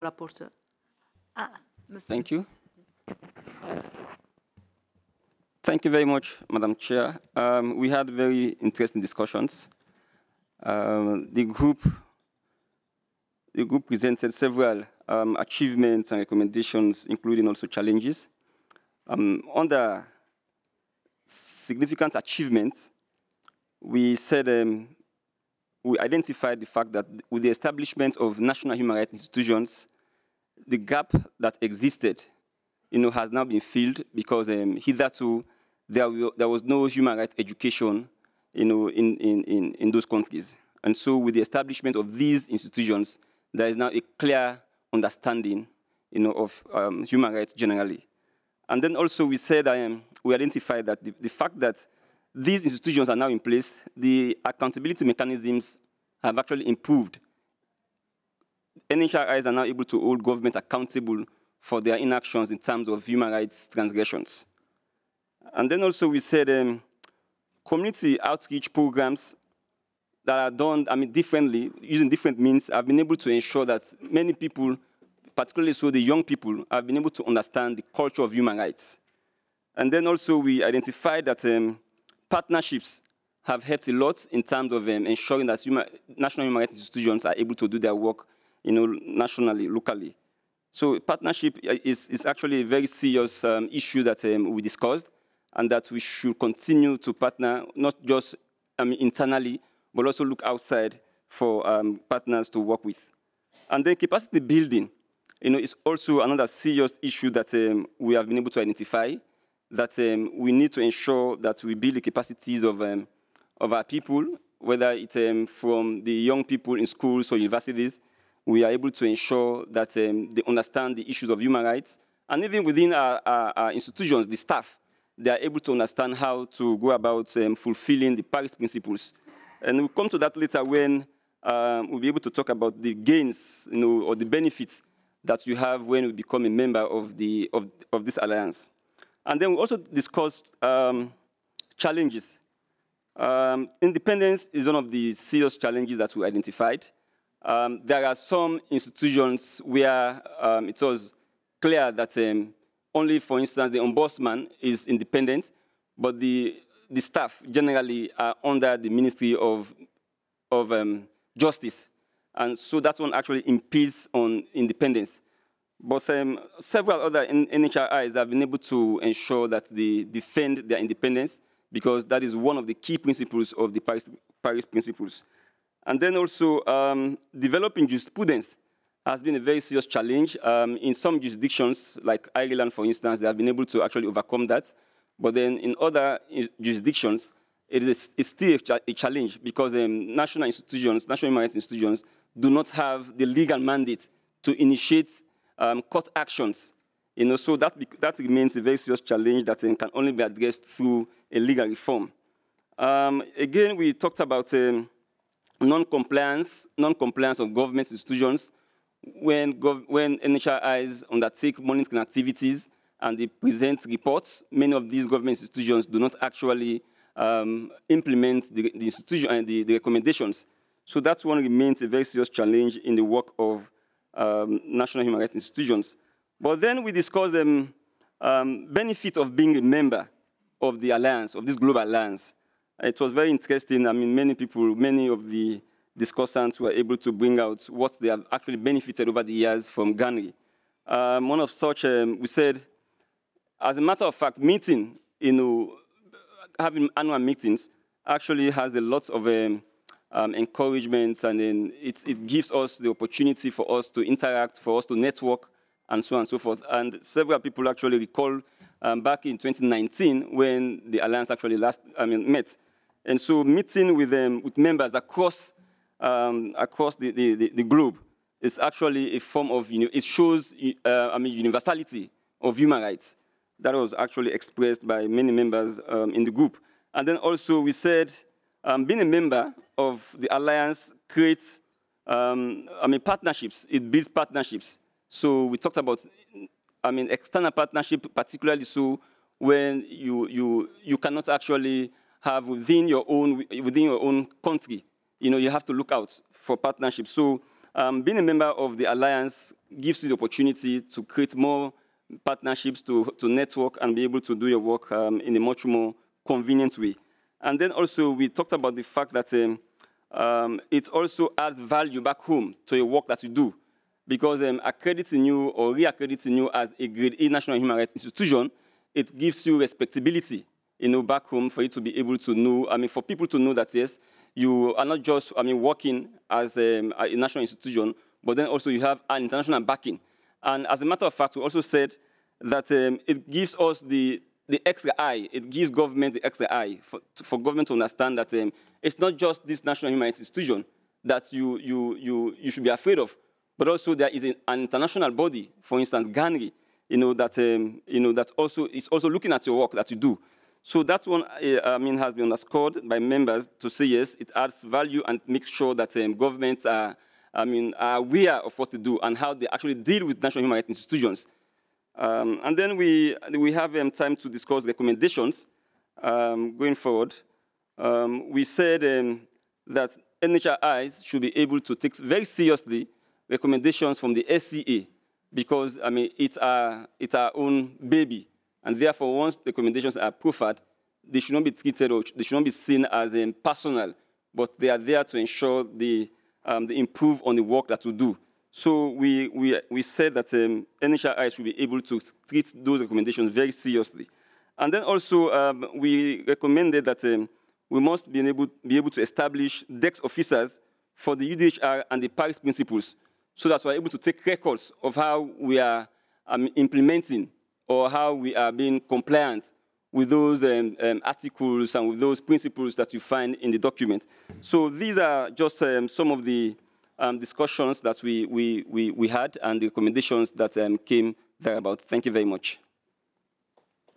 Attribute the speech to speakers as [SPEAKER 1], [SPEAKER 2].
[SPEAKER 1] Rapporteur. Monsieur.
[SPEAKER 2] Thank you. Thank you very much, Madam Chair. We had very interesting discussions. The group presented several achievements and recommendations, including also challenges. Under significant achievements, we said we identified the fact that with the establishment of national human rights institutions, the gap that existed, has now been filled because hitherto there was no human rights education, in those countries. And so with the establishment of these institutions, there is now a clear understanding, of human rights generally. And then also we said, we identified that the fact that these institutions are now in place, the accountability mechanisms have actually improved. NHRIs are now able to hold government accountable for their inactions in terms of human rights transgressions. And then also we said community outreach programs that are done, differently, using different means, have been able to ensure that many people, particularly so the young people, have been able to understand the culture of human rights. And then also we identified that partnerships have helped a lot in terms of ensuring that national human rights institutions are able to do their work, nationally, locally. So partnership is actually a very serious issue that we discussed, and that we should continue to partner, not just internally, but also look outside for partners to work with. And then capacity building, is also another serious issue that we have been able to identify, that we need to ensure that we build the capacities of our people, whether it's from the young people in schools or universities. We are able to ensure that they understand the issues of human rights. And even within our institutions, the staff, they are able to understand how to go about fulfilling the Paris principles. And we'll come to that later when we'll be able to talk about the gains, or the benefits that you have when you become a member of this alliance. And then we also discussed challenges. Independence is one of the serious challenges that we identified. There are some institutions where it was clear that only, for instance, the ombudsman is independent, but the staff generally are under the Ministry of Justice. And so that one actually impedes on independence. But several other NHRIs have been able to ensure that they defend their independence, because that is one of the key principles of the Paris Principles. And then also, developing jurisprudence has been a very serious challenge. In some jurisdictions, like Ireland, for instance, they have been able to actually overcome that. But then in other jurisdictions, it's still a challenge, because national institutions, national human rights institutions, do not have the legal mandate to initiate court actions. So that remains a very serious challenge that can only be addressed through a legal reform. Again, we talked about non-compliance of government institutions when NHRIs undertake monitoring activities and they present reports. Many of these government institutions do not actually implement the institution and the recommendations. So that one remains a very serious challenge in the work of national human rights institutions. But then we discussed the benefit of being a member of the alliance, of this global alliance. It was very interesting. Many of the discussants were able to bring out what they have actually benefited over the years from GANRI. One of such, we said, as a matter of fact, having annual meetings actually has a lot of encouragement, and then it gives us the opportunity for us to interact, for us to network, and so on and so forth. And several people actually recall back in 2019 when the alliance actually met. And so meeting with members across the globe is actually a form of, it shows universality of human rights. That was actually expressed by many members in the group. And then also we said being a member of the alliance creates partnerships. It builds partnerships. So we talked about external partnership, particularly so when you cannot actually have within your own country. You have to look out for partnerships. So Being a member of the alliance gives you the opportunity to create more partnerships, to network and be able to do your work in a much more convenient way. And then also we talked about the fact that it also adds value back home to your work that you do, because accrediting you or re-accrediting you as a Grade A national human rights institution, it gives you respectability, back home, for you to be able to know, for people to know that yes, you are not just, working as a national institution, but then also you have an international backing. And as a matter of fact, we also said that it gives us the extra eye. It gives government the extra eye for government to understand that it's not just this national human rights institution that you should be afraid of, but also there is an international body, for instance, GANRI, that also is also looking at your work that you do. So that one, has been underscored by members to say yes, it adds value and makes sure that governments are aware of what to do and how they actually deal with national human rights institutions. And then we have time to discuss recommendations going forward. We said that NHRIs should be able to take very seriously recommendations from the SCA, because it's our own baby, and therefore once the recommendations are proffered, they should not be treated or they should not be seen as personal, but they are there to ensure they improve on the work that we do. So we said that NHRI should be able to treat those recommendations very seriously. And then also we recommended that we must be able to establish DEX officers for the UDHR and the Paris principles, so that we're able to take records of how we are implementing or how we are being compliant with those articles and with those principles that you find in the document. So these are just some of the discussions that we had and the recommendations that came thereabout. Thank you very much.